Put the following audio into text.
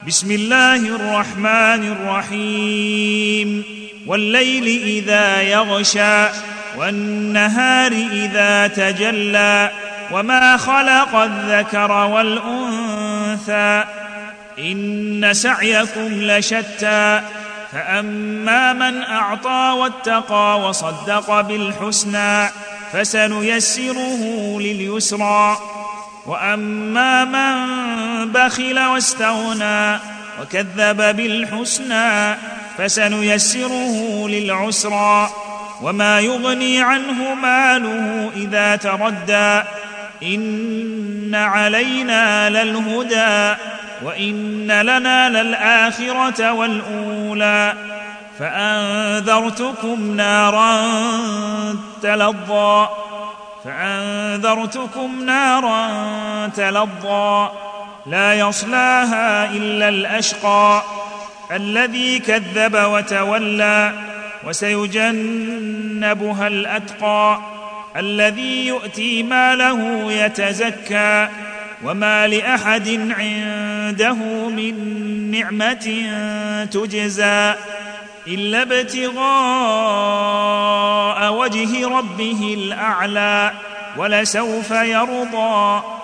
بسم الله الرحمن الرحيم والليل إذا يغشى والنهار إذا تجلى وما خلق الذكر والأنثى إن سعيكم لشتى فأما من أعطى واتقى وصدق بالحسنى فسنيسره لليسرى وأما من بخل واستغنى وكذب بالحسنى فسنيسره للعسرى وما يغني عنه ماله إذا تردى إن علينا للهدى وإن لنا للآخرة والأولى فأنذرتكم نارا تلظى لا يصلاها إلا الأشقى الذي كذب وتولى وسيجنبها الأتقى الذي يؤتي ماله يتزكى وما لأحد عنده من نعمة تجزى إلا ابتغاء وجه ربه الأعلى ولسوف يرضى